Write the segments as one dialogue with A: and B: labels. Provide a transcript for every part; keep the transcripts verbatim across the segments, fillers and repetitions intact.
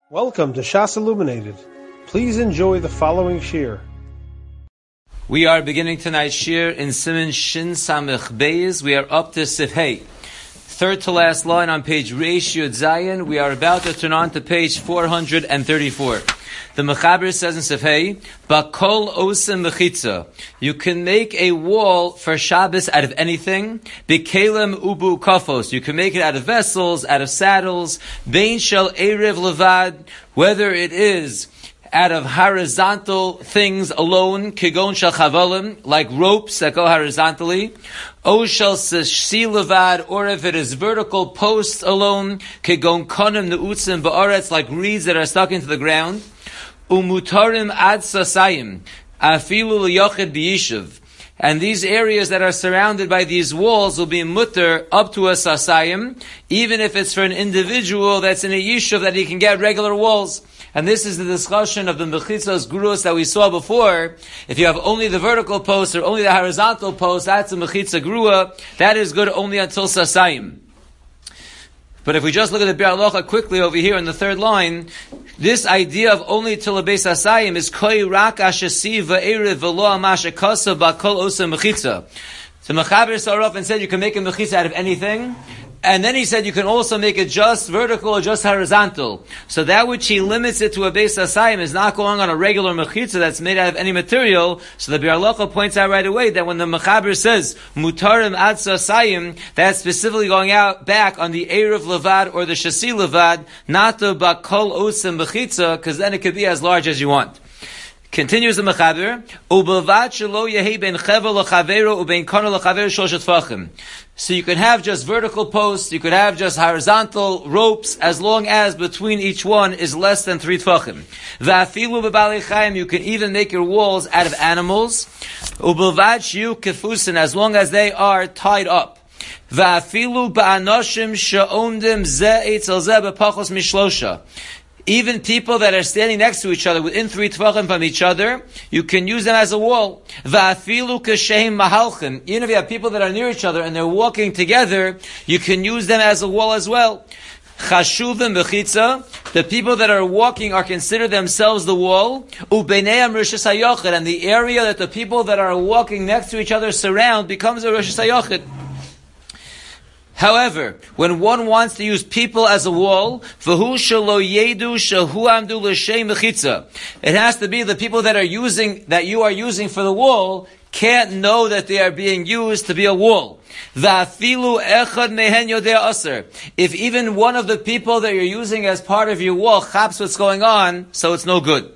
A: Welcome to Shas Illuminated. Please enjoy the following shir.
B: We are beginning tonight's shir in Siman Shin Samech Beis. We are up to Sif Hey. Third to last line on page Reish Yud Zayin. We are about to turn on to page four hundred thirty-four. The Mechaber says in Sif Hey, Bakol Osim Mechitza. You can make a wall for Shabbos out of anything. Bekelem Ubu Kafos. You can make it out of vessels, out of saddles. Bein Shel Erev Levad. Whether it is out of horizontal things alone, kigon shel chavalim, like ropes that go horizontally, o shel si levad, or if it is vertical posts alone, kigon konim neutzim ba'aretz, like reeds that are stuck into the ground, umutarim ad sasayim, afilu liyochid b'yishuv. And these areas that are surrounded by these walls will be mutter up to a sasayim, even if it's for an individual that's in a yishuv that he can get regular walls. And this is the discussion of the mechitzos gurus that we saw before. If you have only the vertical post or only the horizontal post, that's a mechitza grua. That is good only until sasayim. But if we just look at the Biur Halacha quickly over here in the third line, this idea of only till a beis asayim is koi rak ashasi va'erev v'lo amashakasa ba'kol osa mechitza. So Mechaber started off and said you can make a mechitza out of anything. And then he said you can also make it just vertical or just horizontal. So that which he limits it to a beis asayim is not going on a regular mechitza that's made out of any material. So the Biur Halacha points out right away that when the Mechaber says mutarim ad sasayim, that's specifically going out back on the erev levad or the shasi levad, not the bakol osim mechitza, because then it could be as large as you want. Continues the Mechaber, u'belvad shelo yehi ben chevel lechavero u'ben kana lechavero shoshet tfachim. So you can have just vertical posts, you could have just horizontal ropes, as long as between each one is less than three tfachim. Va'afilu b'balei chayim, you can even make your walls out of animals. U'belvad shiu kefusin, as long as they are tied up. Va'afilu ba'anoshim she'omdim ze eitzel ze b'pachos mishlosha. Even people that are standing next to each other, within three tvachim from each other, you can use them as a wall. Va'afilu kasheim mahalchin. Even if you have people that are near each other and they're walking together, you can use them as a wall as well. Chashuvim b'chitza. The people that are walking are considered themselves the wall. U'beineim rishis hayochid. And the area that the people that are walking next to each other surround becomes a rishis hayochid. However, when one wants to use people as a wall, it has to be the people that are using, that you are using for the wall, can't know that they are being used to be a wall. If even one of the people that you're using as part of your wall chaps what's going on, so it's no good.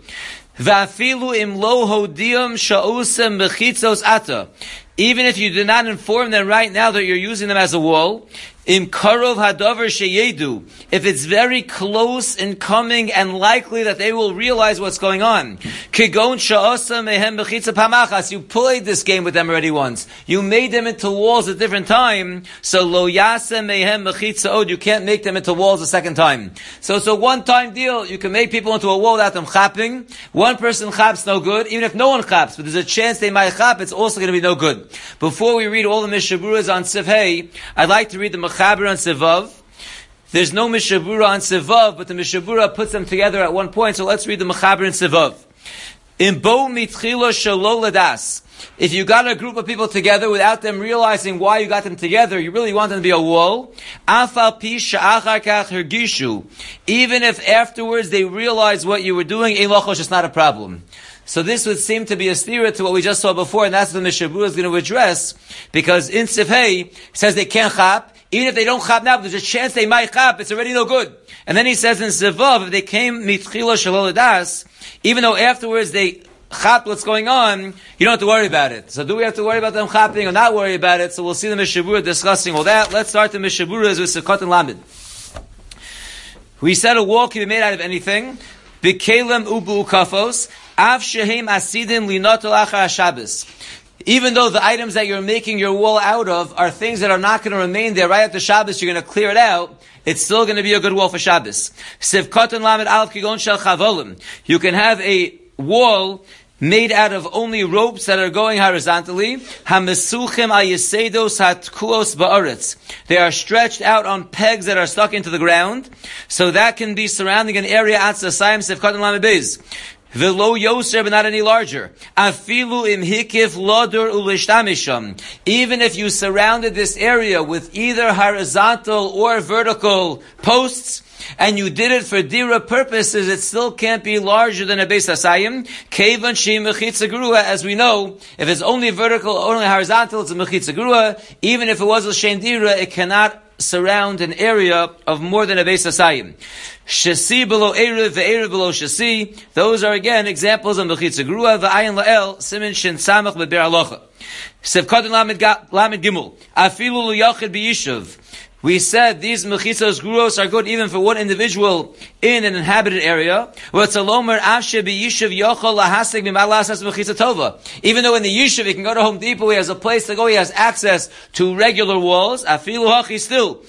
B: Even if you do not inform them right now that you're using them as a wall, im karov hadavar sheyedu, if it's very close in coming and likely that they will realize what's going on. Kigon sha'asa mehem bechitza pamachas, you played this game with them already once. You made them into walls a different time, so lo yasa mehem bechitza od, you can't make them into walls a second time. So it's a one-time deal. You can make people into a wall without them chapping. One person chaps, no good. Even if no one chaps, but there's a chance they might chap, it's also going to be no good. Before we read all the Mishaburas on Sif Hey, I'd like to read the Mechaber on Sivav. There's no Mishabura on Sivav, but the Mishabura puts them together at one point, so let's read the Mechaber in Sivav. In Bo mitchilo shelo ladas. If you got a group of people together without them realizing why you got them together, you really want them to be a wall. Afal pi sha'achar kach hergishu. Even if afterwards they realize what you were doing, ein lochosh, it's not a problem. So this would seem to be a steer to what we just saw before, and that's what the Mishabura is going to address, because in Sif Hey, it says they can't chap. Even if they don't chap now, there's a chance they might chap, it's already no good. And then he says in Sivav, if they came mitchila shelo ladas, even though afterwards they chap what's going on, you don't have to worry about it. So do we have to worry about them chapping or not worry about it? So we'll see the Mishabura discussing all that. Let's start the Mishaburas with Sukkot and Lamed. We said a wall can be made out of anything. Bekelem ubu kafos. Av shehem asidim linoto achar Shabbos. Even though the items that you're making your wall out of are things that are not going to remain there right after Shabbos, you're going to clear it out, it's still going to be a good wall for Shabbos. Sivkot and Lamed Aleph Kigon Shel Chavolim. You can have a wall made out of only ropes that are going horizontally. Hamesuchim ayesedos hatkuos ba'aretz. They are stretched out on pegs that are stuck into the ground. So that can be surrounding an area at Sasayim Sefkat and Lamebez. V'lo yoser, but not any larger. Afilu im hikif lodur ulishtamisham. Even if you surrounded this area with either horizontal or vertical posts, and you did it for dira purposes, it still can't be larger than a beis hasayim. Kevan shi mechitza grua, as we know, if it's only vertical, only horizontal, it's a mechitza grua. Even if it was a shein dira, it cannot surround an area of more than a beis hasayim. Shasi below erev, ve'erev below shasi. Those are again examples of mechitza grua. V'ayin la'el, simin shin samach be'ber alocha. Sevkot lamed gimel. Afilu l'yachid b'yishuv. We said these mechitzos gruos are good even for one individual in an inhabited area. Even though in the yishuv he can go to Home Depot, he has a place to go, he has access to regular walls. Afilu hachi still.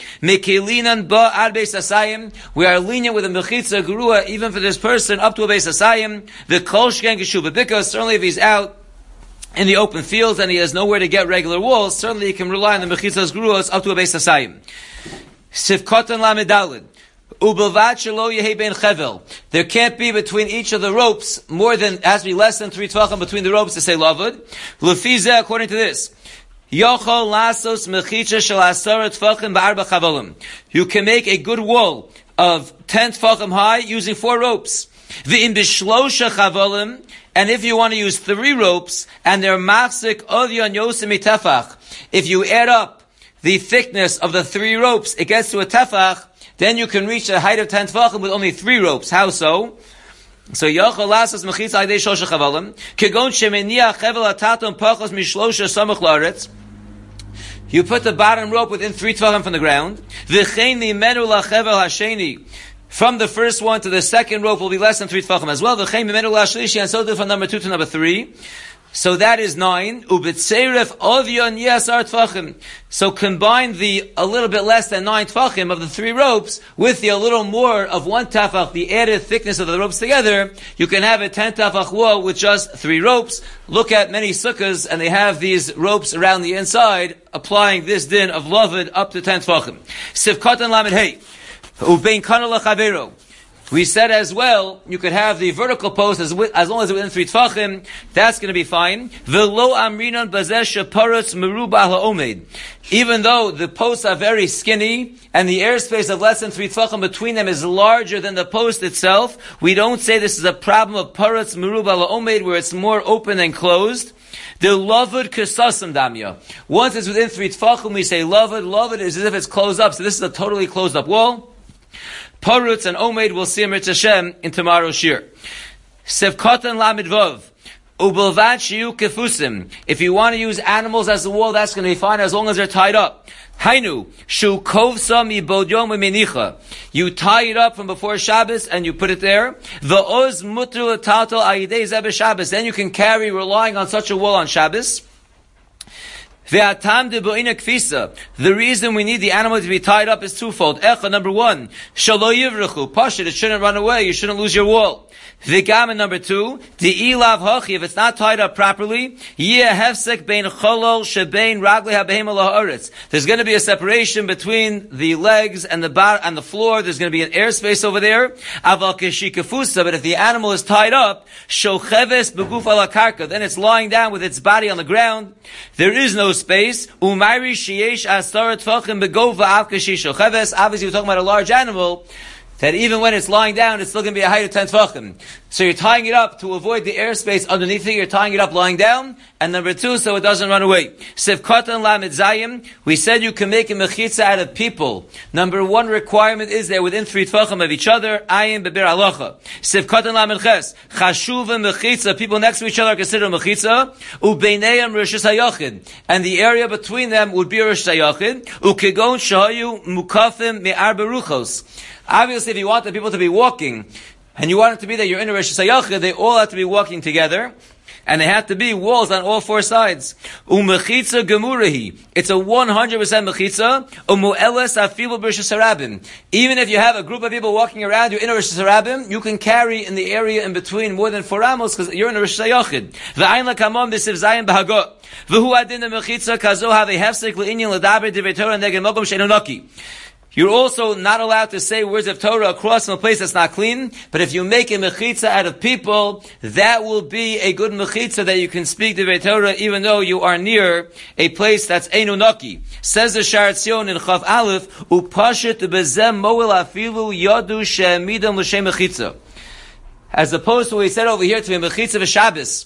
B: We are lenient with a mechitza grua even for this person up to a beis hasayim. The kol shken geshuva, because certainly if he's out in the open fields and he has nowhere to get regular walls, certainly he can rely on the mechitzas gruos up to a beis hasayim. Sifkotan lamedalid. Ubelvat shelo yehi ben chevel. There can't be between each of the ropes more than, has to be less than three tvachim between the ropes to say lavud. Lefizeh, according to this, yochol lasos mechitza shel asara tvachim ba'arba chavalim. You can make a good wall of ten tvachim high using four ropes. V'im bishlosha chavalim. And if you want to use three ropes, and they're machzik odyon yosim tefach, if you add up the thickness of the three ropes, it gets to a tefach, then you can reach a height of ten tefachim with only three ropes. How so? So yochol lasas mechitza aydei shosha chavalim, kegon shemeniach chevel ataton pachos mishlosha samach laaretz. You put the bottom rope within three tefachim from the ground. V'chein mimenu lachevel hasheni. From the first one to the second rope will be less than three tefachim as well. V'chein mimenu lashlishi, and so do from number two to number three. So that is nine. Ubitzeiref ovyon yasar tefachim. So combine the a little bit less than nine tefachim of the three ropes with the a little more of one tefach, the added thickness of the ropes together. You can have a ten tefach wall with just three ropes. Look at many sukkahs, and they have these ropes around the inside, applying this din of lavud up to ten tefachim. Sivkatan lamed hey. Ubein kana lachavero. We said as well, you could have the vertical post as, as long as it's within three tefachim. That's going to be fine. V'lo amrinan bazesh sheparutz merubah la'omed. Even though the posts are very skinny and the airspace of less than three tefachim between them is larger than the post itself, we don't say this is a problem of parutz merubah la'omed where it's more open than closed. The lavud kesasam damya. Once it's within three tefachim, we say lavud. Lavud is as if it's closed up. So this is a totally closed up wall. Parutz and Omed will see Mirz Hashem in tomorrow's shir. Sevkatan Lamed Vav. Ubelvat shiyu kefusim. If you want to use animals as a wall, that's going to be fine as long as they're tied up. Hainu shu kovsa mi bodyom menicha. You tie it up from before Shabbos and you put it there. V'oz mutru tatal ayidei zeh b'Shabbos. Then you can carry relying on such a wall on Shabbos. The reason we need the animal to be tied up is twofold. Echa, number one, shalo yivrechu, pashit, it shouldn't run away, you shouldn't lose your wall. V'gam, number two, the ilav hachi, if it's not tied up properly, yeh hefsek bein cholol shebein ragli habehem la'aretz. There's going to be a separation between the legs and the bar and the floor. There's going to be an airspace over there. Aval keshikafusa, but if the animal is tied up, shocheves beguf ala karka, then it's lying down with its body on the ground. There is no space. Umayri sheyesh astarat tefachim begova av keshi shocheves. Obviously, we're talking about a large animal, that even when it's lying down, it's still going to be a height of ten tefachim. So you're tying it up to avoid the airspace underneath it. You're tying it up lying down. And number two, so it doesn't run away. Sivkatan lamed zayim. We said you can make a mechitza out of people. Number one requirement is they're within three tefachim of each other. Ayin beber alocha. Sivkatan lamed ches. Chashuva mechitza. People next to each other are considered mechitza. Ubeineim rishis hayachid. And the area between them would be rishis hayachid. Ukegon shahayu mukafim me'ar beruchos. Obviously, if you want the people to be walking, and you want it to be that you're in a Rosh Hashanah, they all have to be walking together. and they have to be walls on all four sides. Umechitza gemurahi. It's a one hundred percent mechitza. Umu'eles afilu b'Rosh Hashanah. Even if you have a group of people walking around you in a Rosh Hashanah, you can carry in the area in between more than four amos because you're in a Rosh Hashanah. V'ayin lakamon b'siv zayin b'hagot. V'hu adin mechitza kazo have a hefsek le'inyan l'daber divrei Torah neged mokom she'eino naki. You're also not allowed to say words of Torah across from a place that's not clean, but if you make a mechitza out of people, that will be a good mechitza that you can speak divrei Torah even though you are near a place that's eino naki. Says the Sha'ar Tzion in Chav Aleph, upashit bezem moel afilu yadu she'emidam l'shem mechitza. As opposed to what he said over here to be mechitza v'Shabbos.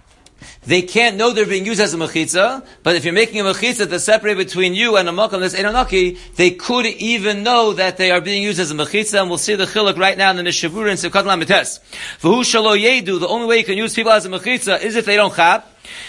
B: They can't know they're being used as a mechitza, but if you're making a mechitza to separate between you and a makom that's eino naki, they could even know that they are being used as a mechitza, and we'll see the chiluk right now in the Mishavura and Sivkat Lamites. V'hu shalo yedu, the only way you can use people as a mechitza is if they don't chap.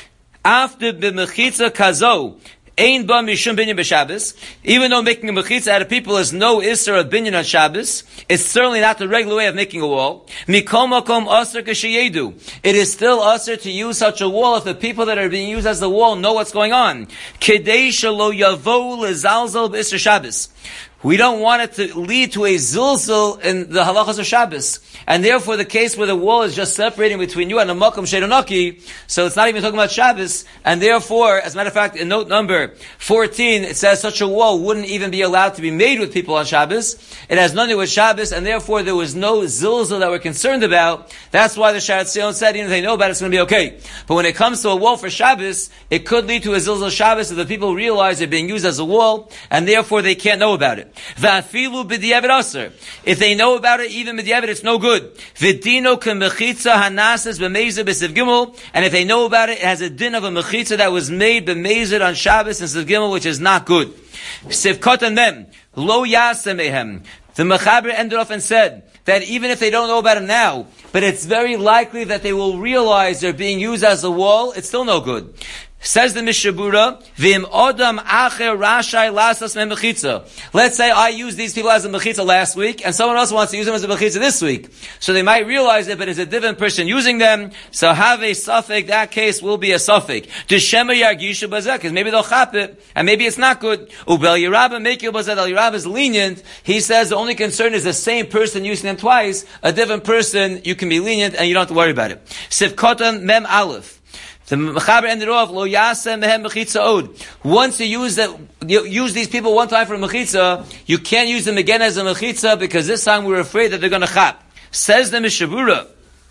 B: After b'mechitza kazo, Ein ba mishum binyan b'Shabbos. Even though making a mechitza out of people is no isser of binyan on Shabbos, it's certainly not the regular way of making a wall. Mikol makom aser kasheyedu. It is still aser to use such a wall if the people that are being used as the wall know what's going on. Kedei shelo yavo lezalzel b'isser Shabbos. We don't want it to lead to a zilzal in the halachas of Shabbos. And therefore the case where the wall is just separating between you and a makom she'eino naki, so it's not even talking about Shabbos, and therefore, as a matter of fact, in note number fourteen, it says such a wall wouldn't even be allowed to be made with people on Shabbos. It has nothing to do with Shabbos, and therefore there was no zilzal that we're concerned about. That's why the Sha'ar Tzion said, even if they know about it, it's going to be okay. But when it comes to a wall for Shabbos, it could lead to a zilzal Shabbos if the people realize they're being used as a wall, and therefore they can't know about it. V'afilu b'diavad aser. If they know about it, even b'diavad, it's no good. V'dino k'mechitza hanasas b'mezid b'siv gimel. And if they know about it, it has a din of a mechitza that was made b'mezid on Shabbos and siv gimel, which is not good. Sivkot and mem lo yasemehem. The Mechaber ended off and said that even if they don't know about it now, but it's very likely that they will realize they're being used as a wall, it's still no good. Says the Mishabura, Vim Odam Acher Rashai Lasas Me Mechitza. Let's say I used these people as a mechitza last week, and someone else wants to use them as a mechitza this week. So they might realize it, but it's a different person using them. So have a suffix. That case will be a suffix. Deshema Yargishu Bazek, because maybe they'll chap it, and maybe it's not good. Ubel Yerabah Mekil Bazek. El Yerabah is lenient. He says the only concern is the same person using them twice. A different person, you can be lenient, and you don't have to worry about it. Sivkotan Mem Aleph. The Mechaber ended off, Lo yasem mehem mechitza od. Once you use that, you use these people one time for a mechitza, you can't use them again as a mechitza because this time we're afraid that they're going to chap. Says the Mishabura,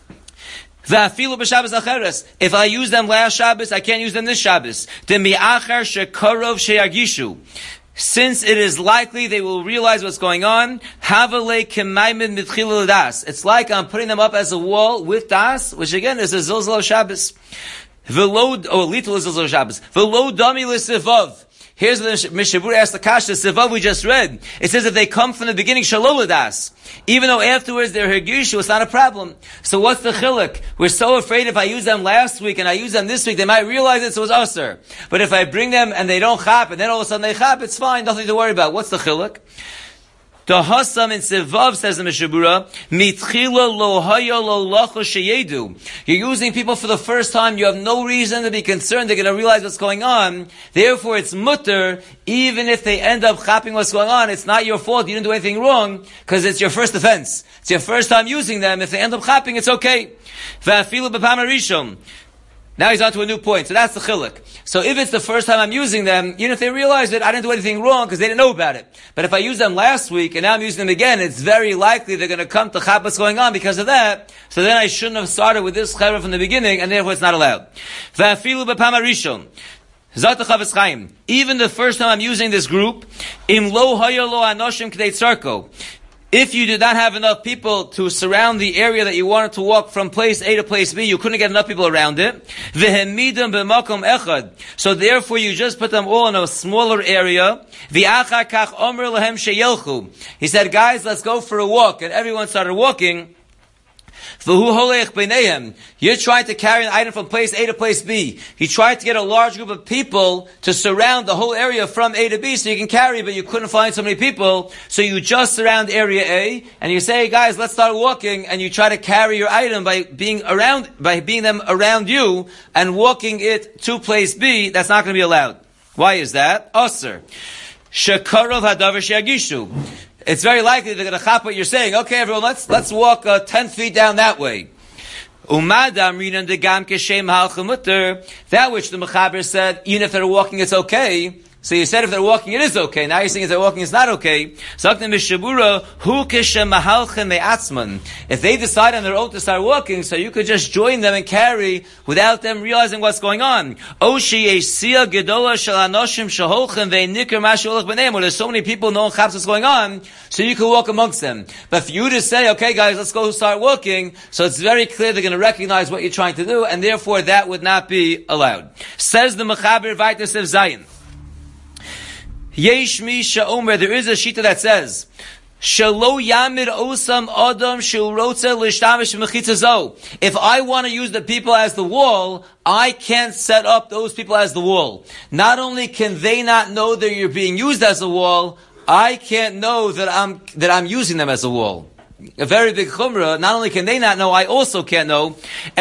B: V'afilu b'Shabbos acheres. If I use them last Shabbos, I can't use them this Shabbos. Demi'achar shekarov sheyagishu. Since it is likely they will realize what's going on, Havale k'maymin mitchil das. It's like I'm putting them up as a wall with das, which again is a zilzal of Shabbos. V'lo, oh, little is zilzal of Shabbos. V'lo dami l'sivav. Here's what the Mishabura asked the Kasha, Sivav we just read. It says if they come from the beginning, Shaloladas. Even though afterwards they're Hergishu, it's not a problem. So what's the chiluk? We're so afraid if I use them last week and I use them this week, they might realize it, so it's usher. But if I bring them and they don't chap, and then all of a sudden they chap, it's fine, nothing to worry about. What's the chiluk? The Hassam in Sivav says in Mishabura, Mitchila lo haya lo lacha sheyedu. You're using people for the first time, you have no reason to be concerned, they're going to realize what's going on. Therefore it's mutter, even if they end up chapping what's going on, it's not your fault, you didn't do anything wrong, because it's your first offense. It's your first time using them, if they end up chapping, it's okay. V'afilu b'pam harishon. Now he's on to a new point. So that's the chiluk. So if it's the first time I'm using them, even if they realize it, I didn't do anything wrong because they didn't know about it. But if I used them last week and now I'm using them again, it's very likely they're going to come to chap what's going on because of that. So then I shouldn't have started with this chayra from the beginning, and therefore it's not allowed. V'afilu b'pam harishon. Zat Chavetz Chaim. Even the first time I'm using this group, im lo haya lo anoshim k'dei tzarko. If you did not have enough people to surround the area that you wanted to walk from place A to place B, you couldn't get enough people around it. V'hemidam b'makom echad. So therefore you just put them all in a smaller area. V'achar kach omer lehem sheyelchu. He said, guys, let's go for a walk. And everyone started walking. You're trying to carry an item from place A to place B. He tried to get a large group of people to surround the whole area from A to B so you can carry, but you couldn't find so many people. So you just surround area A and you say, hey guys, let's start walking, and you try to carry your item by being around, by being them around you and walking it to place B. That's not going to be allowed. Why is that? Osir. Shekarov hadavar sheyagishu. It's very likely they're going to chop what you're saying. Okay, everyone, let's let's walk uh, ten feet down that way. Umadam rinan degam keshem halchamutter. That which the Mechaber said, even if they're walking, it's okay. So you said if they're walking, it is okay. Now you're saying if they're walking, it's not okay. If they decide on their own to start walking, so you could just join them and carry without them realizing what's going on. Or there's so many people no one knows what's going on, so you can walk amongst them. But for you to say, okay guys, let's go start walking, so it's very clear they're going to recognize what you're trying to do, and therefore that would not be allowed. Says the Mechaber Vayter Sev Zayin. Yesh Misha Omer, there is a shita that says, Shalo Yamir Osam Adam Shulrotze Lishtamish Mechitza Zo. If I want to use the people as the wall, I can't set up those people as the wall. Not only can they not know that you're being used as a wall, I can't know that I'm that I'm using them as a wall. A very big chumrah. Not only can they not know, I also can't know.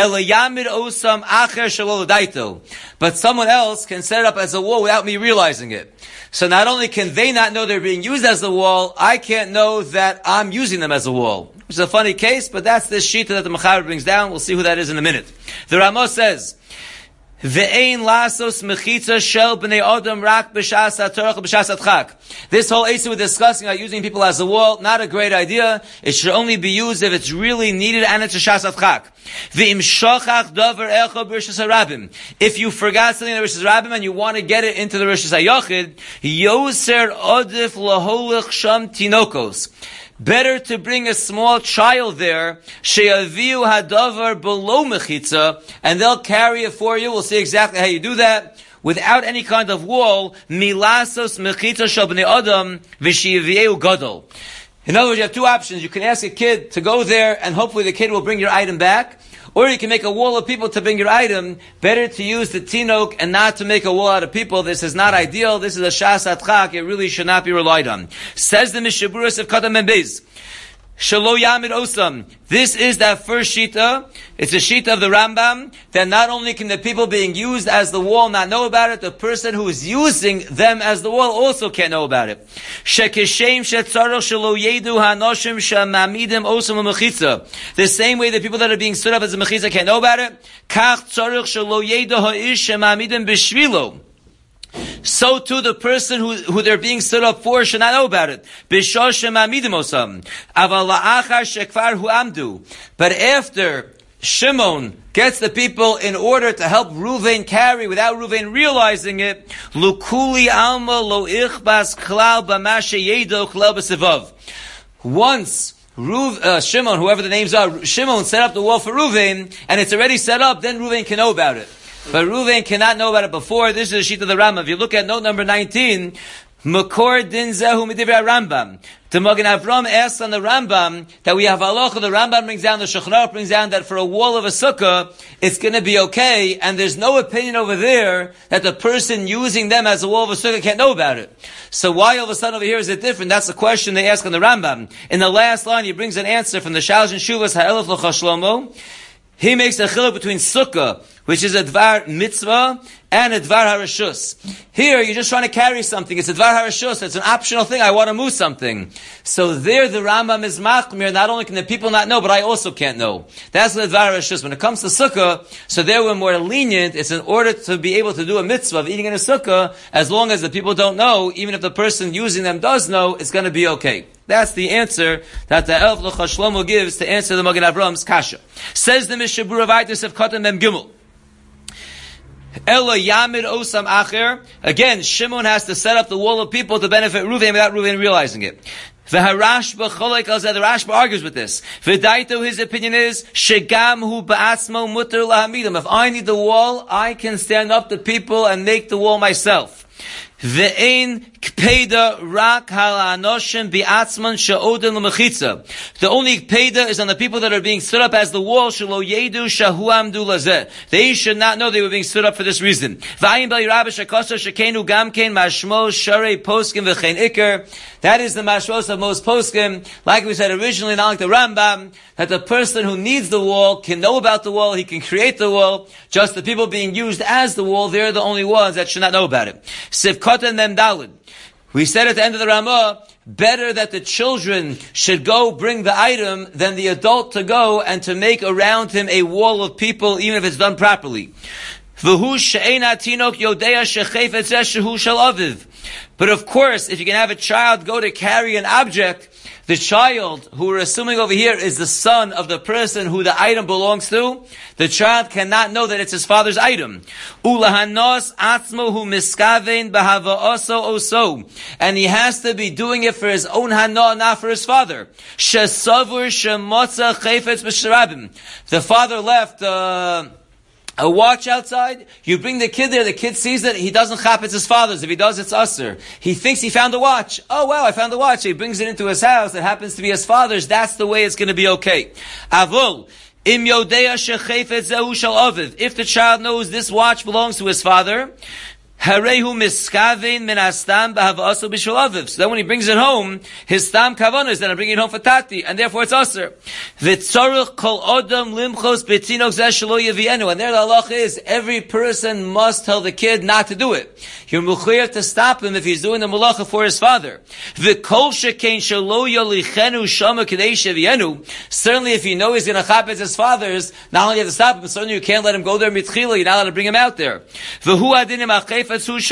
B: But someone else can set it up as a wall without me realizing it. So not only can they not know they're being used as a wall, I can't know that I'm using them as a wall. Which is a funny case, but that's the shita that the Mechaber brings down. We'll see who that is in a minute. The Ramah says, Ve'ein lasos mechitza shel b'nei adam rak b'shas hatorach b'shas hatchak. This whole issue we're discussing about using people as a wall, not a great idea. It should only be used if it's really needed and it's a shas hatchak. Ve'im shochach davar echo b'rishas harabim. If you forgot something in the rishas harabim and you want to get it into the rishas hayochid, yoser odif laholich sham tinokos. Better to bring a small child there, sheyaviu hadavar below mechitza, and they'll carry it for you. We'll see exactly how you do that without any kind of wall. Milasos mechitza shel bnei adam v'sheyaviu gadol. In other words, you have two options. You can ask a kid to go there, and hopefully the kid will bring your item back. Or you can make a wall of people to bring your item. Better to use the tinok and not to make a wall out of people. This is not ideal. This is a shas hatchak. It really should not be relied on. Says the Mishaburas of Kadam and Beis. Shalo Yamid Osam. This is that first shita. It's a shita of the Rambam that not only can the people being used as the wall not know about it, the person who is using them as the wall also can't know about it. Shekeshem shetzarach shelo yedu hanoshim shemamidim osam l'mechitza. The same way the people that are being stood up as a mechitza can't know about it. Kach tzarach shelo yedu ha'ish shemamidim b'shvilo. So too the person who, who they're being stood up for should not know about it. But after Shimon gets the people in order to help Ruvain carry without Ruvain realizing it, Lukuli alma lo ichbas klal b'mashe yedo klal b'sevav. Once Ruv, uh, Shimon, whoever the names are, Shimon set up the wall for Ruvain, and it's already set up, then Ruvain can know about it. But Ruvain cannot know about it before. This is the sheet of the Rambam. If you look at note number nineteen, Makor din zehu midivra Rambam. The Magen Avram asks on the Rambam that we have halacha. The Rambam brings down, the Shulchan Aruch brings down that for a wall of a sukkah, it's going to be okay, and there's no opinion over there that the person using them as a wall of a sukkah can't know about it. So why all of a sudden over here is it different? That's the question they ask on the Rambam. In the last line, he brings an answer from the Shalosh and Shuvas Ha'elef L'cha Shlomo. He makes a chiluk between sukkah, which is a dvar mitzvah, and a dvar harashus. Here, you're just trying to carry something. It's a dvar harashus. It's an optional thing. I want to move something. So there, the Rambam is machmir. Not only can the people not know, but I also can't know. That's the dvar harashus. When it comes to sukkah, so there we're more lenient. It's in order to be able to do a mitzvah of eating in a sukkah, as long as the people don't know, even if the person using them does know, it's going to be okay. That's the answer that the Elf L'cha Shlomo gives to answer the Magen Avram's kasha. Says the Mishabura Vayter Sev Katan Mem Gimel. Elo Yamid Osam Acher. Again, Shimon has to set up the wall of people to benefit Ruvain without Ruvain realizing it. The Harashba Cholek Al Zed, the Rashba argues with this. V'daito, his opinion is, Shegam hu ba'atzmo muter lahamidim. If I need the wall, I can stand up to people and make the wall myself. Ve'ein Kpeda rak halanoshim bi'atzman she'odin l'mechitza. The only kpeda is on the people that are being stood up as the wall. Shelo yedu shahu amdu lazeh. They should not know they were being stood up for this reason. V'ayim b'li rabbi shekosar shekenu gamkein mashmo sharei poskim v'chein iker. That is the mashmos of most poskim. Like we said originally, not like the Rambam, that the person who needs the wall can know about the wall, he can create the wall. Just the people being used as the wall, they're the only ones that should not know about it. Sivkot and Mem Daled. We said at the end of the Ramah, better that the children should go bring the item than the adult to go and to make around him a wall of people, even if it's done properly. But of course, if you can have a child go to carry an object, the child, who we're assuming over here is the son of the person who the item belongs to, the child cannot know that it's his father's item. And he has to be doing it for his own hana, not for his father. The father left uh, a watch outside, you bring the kid there, the kid sees it, he doesn't chap, it's his father's. If he does, it's usher. He thinks he found a watch. Oh wow, I found a watch. He brings it into his house, it happens to be his father's, that's the way it's going to be okay. Avul, im yodea shechefet zehu shel aviv. If the child knows this watch belongs to his father, Harehu miskavein min astam b'hava'aso b'shul aviv. So then when he brings it home, his stam kavanah is that I'm bringing it home for tati, and therefore it's aser. V'tzorich kol odam limchos b'tinok zeh shelo yevienu. And there the halach is, every person must tell the kid not to do it. You're mechuyev to stop him if he's doing the malacha for his father. V'kol shekein shelo yolichenu shama k'dei shevienu. Certainly if you know he's going to chapetz his father's, not only you have to stop him, but certainly you can't let him go there mitchila, you're not allowed to bring him out there. V'hu adinim achef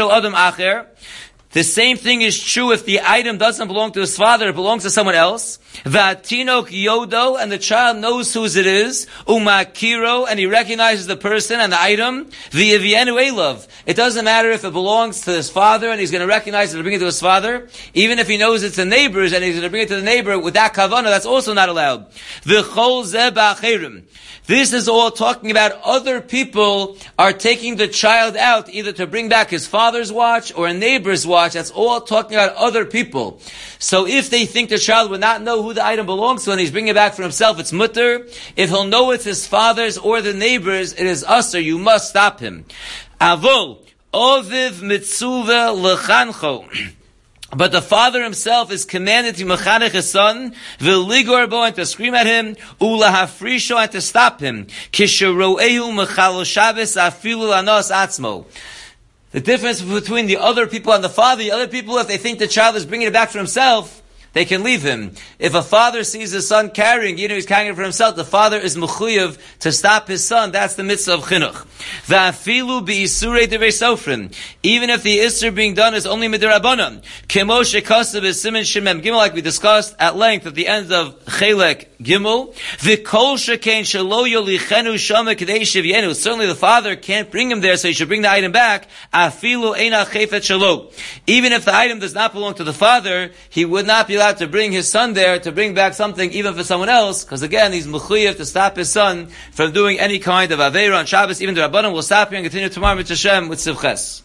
B: the same thing is true if the item doesn't belong to his father, it belongs to someone else. Vatinok yodo, and the child knows whose it is. Umakiro, and he recognizes the person and the item. V'yevienu elav. It doesn't matter if it belongs to his father and he's going to recognize it to bring it to his father. Even if he knows it's the neighbor's and he's going to bring it to the neighbor with that kavanah, that's also not allowed. V'chol zeh ba'acherim. This is all talking about other people are taking the child out either to bring back his father's watch or a neighbor's watch. That's all talking about other people. So if they think the child would not know who the item belongs to and he's bringing it back for himself, it's mutter. If he'll know it's his father's or the neighbor's, it is usher. You must stop him. Avol, oviv mitzuva lechancho. But the father himself is commanded to mechanech his son, v'ligor bo, and to scream at him, ulahafrisho, and to stop him. Kisheroehu mechalo Shabbos afilu lanos atzmo. The difference between the other people and the father, the other people, if they think the child is bringing it back for himself, they can leave him. If a father sees his son carrying, you know he's carrying it for himself, the father is mechuyev to stop his son. That's the mitzvah of chinuch. Va'afilu bi'isurei devei sofrim. Even if the isur being done is only midirabanan. Kemo shekasav is siman shemem gimel, like we discussed at length at the end of Chelek Gimel. V'kol shekein shelo yolichenu shama k'dei shivyenu. Certainly the father can't bring him there, so he should bring the item back. Afilu eina chefet shelo. Even if the item does not belong to the father, he would not be allowed to bring his son there to bring back something even for someone else, because again he's mechuyev to stop his son from doing any kind of aveira on Shabbos. Even the Rabbanim will stop here and continue tomorrow with Hashem with Sivches.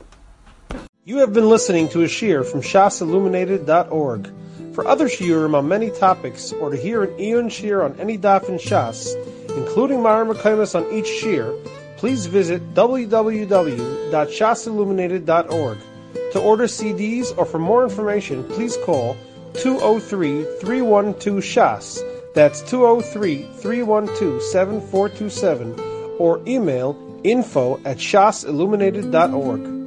A: You have been listening to a shiur from shas illuminated dot org. For other shiurim on many topics, or to hear an Iyun shiur on any daf in Shas, including Mareh Mekomos on each shiur, please visit w w w dot shas illuminated dot org. To order C Ds or for more information, please call two oh three, three one two, S H A S. That's two oh three, three one two, seven four two seven. Or email info at shas illuminated dot org.